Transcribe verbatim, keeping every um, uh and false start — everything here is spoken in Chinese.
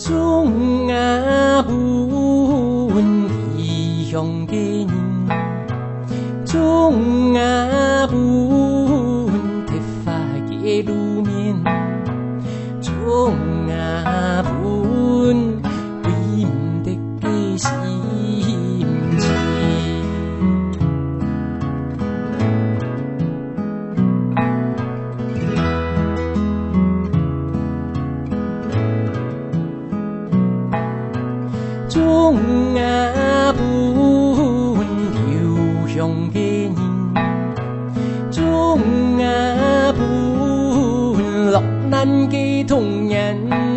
中阿本异乡的人，中阿本铁发的路面，中阿本为唔得嘅心情。中阿本故乡嘅人，中阿本落难嘅童年。